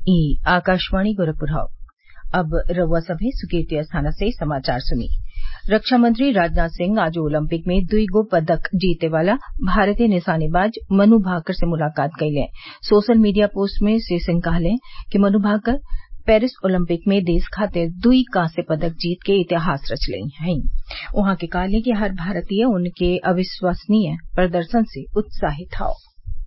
ई आकाशवाणी गोरखपुर अब रउआ सभे सुर्केतिया स्थाना से समाचार सुनी। रक्षा मंत्री राजनाथ सिंह आज ओलंपिक में दुगो पदक जीते वाला भारतीय निशानेबाज मनु भाकर से मुलाकात कइलें। सोशल मीडिया पोस्ट में श्री सिंह कहलें कि मनु भाकर पेरिस ओलंपिक में देश खातिर 2 कांस्य पदक जीत के इतिहास रचले हईं। उहाँ के कहलें कि हर भारतीय उनके अविश्वसनीय प्रदर्शन से उत्साहित हौ।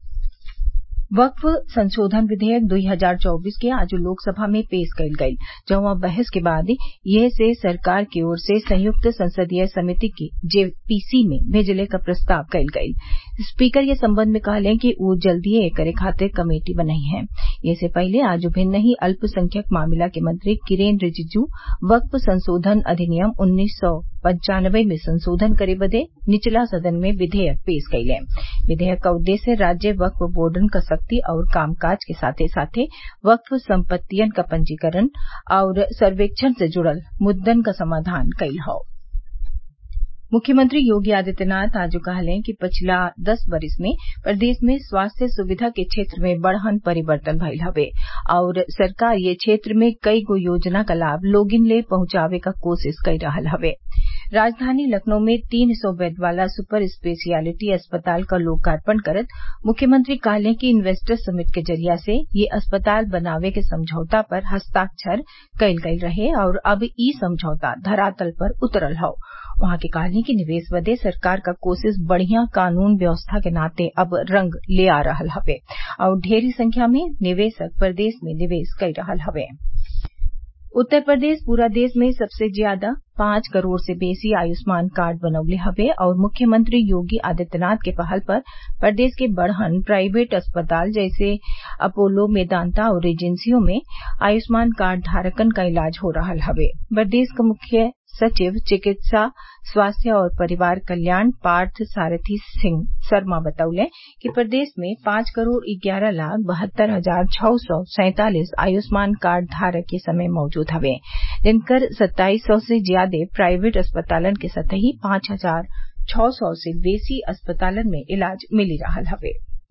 वक्फ संशोधन विधेयक 2024 के आज लोकसभा में पेश कइल गयी, जौं बहस के बाद ये से सरकार की ओर से संयुक्त संसदीय समिति के जेपीसी में भेजले क प्रस्ताव कइल गयी। स्पीकर ये संबंध में कहलें कि ऊ जल्दीए एकरे खातिर कमेटी बनई है। ये से पहले आज भिन्न ही अल्पसंख्यक मामला के मंत्री किरेन रिजिजू वक्फ संशोधन अधिनियम 1995 में संशोधन करे बदे निचला सदन में विधेयक पेश कइलें। विधेयक का उद्देश्य राज्य वक्फ बोर्डन क शक्ति और कामकाज के साथे साथे वक्फ संपत्तियन क पंजीकरण और सर्वेक्षण से जुड़ल मुद्दन क समाधान कइल हौ। मुख्यमंत्री योगी आदित्यनाथ आज कहलें कि पिछला 10 वरिस में प्रदेश में स्वास्थ्य सुविधा के क्षेत्र में बड़हन परिवर्तन भइल हवे और सरकार ये क्षेत्र में कई गो योजना क लाभ लोगिन ले पहुंचावे क कोशिश कई रहल हवे। राजधानी लखनऊ में 300 बेड वाला सुपर स्पेशियलिटी अस्पताल क लोकार्पण करत मुख्यमंत्री कहलें कि इन्वेस्टर समिट के जरिया से ये अस्पताल बनावे के समझौता पर हस्ताक्षर कइल गयल रहे और अब ई समझौता धरातल पर उतरल हौ। वहां के कहलें कि निवेश बदे सरकार क कोशिश बढ़िया कानून व्यवस्था के नाते अब रंग ले आ रहल हवे और ढेरी संख्या में निवेशक प्रदेश में निवेश कई रहल हवे। उत्तर प्रदेश पूरा देश में सबसे ज्यादा 5 करोड़ से बेसी आयुष्मान कार्ड बनवले हवे और मुख्यमंत्री योगी आदित्यनाथ के पहल पर प्रदेश के बड़हन प्राइवेट अस्पताल जैसे अपोलो, मेदांता और एजेंसियों में आयुष्मान कार्ड धारकन का इलाज हो रहल हवे। प्रदेश के मुख्य सचिव चिकित्सा स्वास्थ्य और परिवार कल्याण पार्थ सारथी सिंह शर्मा बतौले कि प्रदेश में 5,11,72,647 आयुष्मान कार्ड धारक ये समय मौजूद हवे, जिनकर 2700 से ज्यादा प्राइवेट अस्पतालन के सतही 5,600 से बेसी अस्पतालन में इलाज मिली रहल हवे।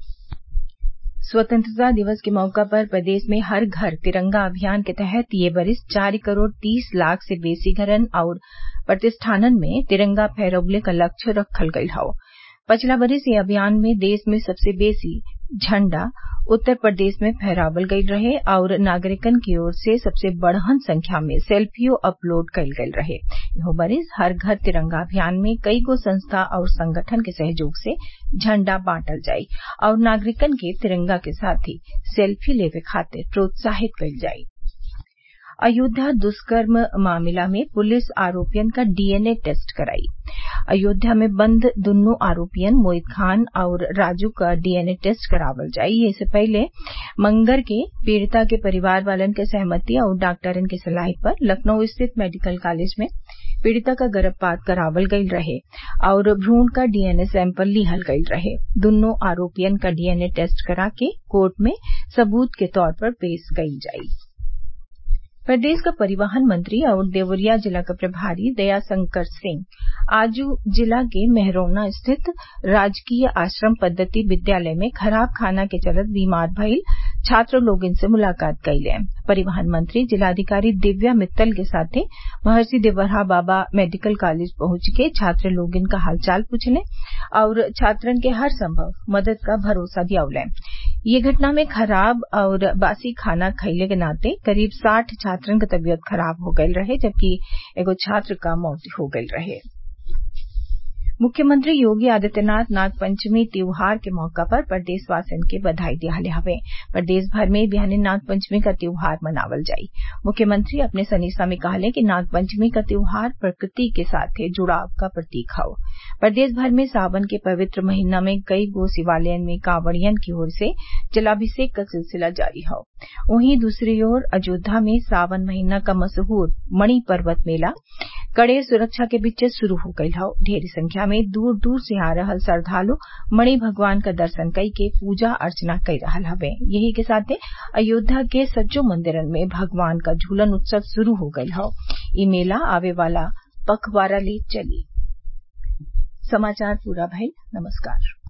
स्वतंत्रता दिवस के मौका पर प्रदेश में हर घर तिरंगा अभियान के तहत ये बरिस 4 करोड़ 30 लाख से बेसी घरन और प्रतिष्ठानन में तिरंगा फहरवले का लक्ष्य रखल गयल हौ। पिछला बरिस ये अभियान में देश में सबसे बेसी झंडा उत्तर प्रदेश में फहरावल गयल रहे और नागरिकन की ओर से सबसे बढ़हन संख्या में सेल्फियो अपलोड कइल गयल रहे। यह बरिस हर घर तिरंगा अभियान में कई गो संस्था और संगठन के सहयोग से झंडा बांटल जाई और नागरिकन के तिरंगा के साथ ही सेल्फी लेवे खातिर प्रोत्साहित कइल जाई। अयोध्या दुष्कर्म मामला में पुलिस आरोपियन का डीएनए टेस्ट कराई। अयोध्या में बंद दुन्नो आरोपियन मोहित खान और राजू का डीएनए टेस्ट करावल जाई। इससे पहले मंगर के पीड़िता के परिवार वालन के सहमति और डॉक्टरन के सलाह पर लखनऊ स्थित मेडिकल कॉलेज में पीड़िता का गर्भपात करावल गयल रहे और भ्रूण का डीएनए सैंपल लिहल गयल रहे। दुन्नो आरोपियन का डीएनए टेस्ट करा के कोर्ट में सबूत के तौर पर पेश कइल जाई। प्रदेश का परिवहन मंत्री और देवरिया जिला का प्रभारी दयाशंकर सिंह आज जिला के मेहरौना स्थित राजकीय आश्रम पद्धति विद्यालय में खराब खाना के चलत बीमार भइल छात्र लोगन से मुलाकात कइले। परिवहन मंत्री जिलाधिकारी दिव्या मित्तल के साथे महर्षि देवरहा बाबा मेडिकल कॉलेज पहुंच के छात्र लोगन का हालचाल पूछले और छात्रन के हर संभव मदद का भरोसा दियौले। ये घटना में खराब और बासी खाना खइले के नाते करीब 60 छात्रन का तबीयत खराब हो गयल रहे, जबकि एगो छात्र का मौत हो गयल रहे। मुख्यमंत्री योगी आदित्यनाथ नागपंचमी त्योहार के मौका पर प्रदेशवासियन के बधाई दियाले हवे। प्रदेश भर में बिहाने नागपंचमी का त्योहार मनावल जाई। मुख्यमंत्री अपने संदेशा में कहले कि नागपंचमी का त्योहार प्रकृति के साथ जुड़ाव का प्रतीक हौ। प्रदेश भर में सावन के पवित्र महीना में कई गो शिवालयन में कांवड़ियन की ओर से जलाभिषेक का सिलसिला जारी हौ। वहीं दूसरी ओर अयोध्या में सावन महीना का मशहूर मणि पर्वत मेला कड़े सुरक्षा के बीच शुरू हो गयल हौ। ढेरी संख्या में दूर दूर से आ रहल श्रद्वालु मणि भगवान का दर्शन कई के पूजा अर्चना कई रहल हवे। यही के साथे अयोध्या के सज्जो मंदिरन में भगवान का झूलन उत्सव शुरू हो गयल हौ। ई मेला आवे वाला पखवाड़ा ले चली। समाचार पूरा भइल। नमस्कार।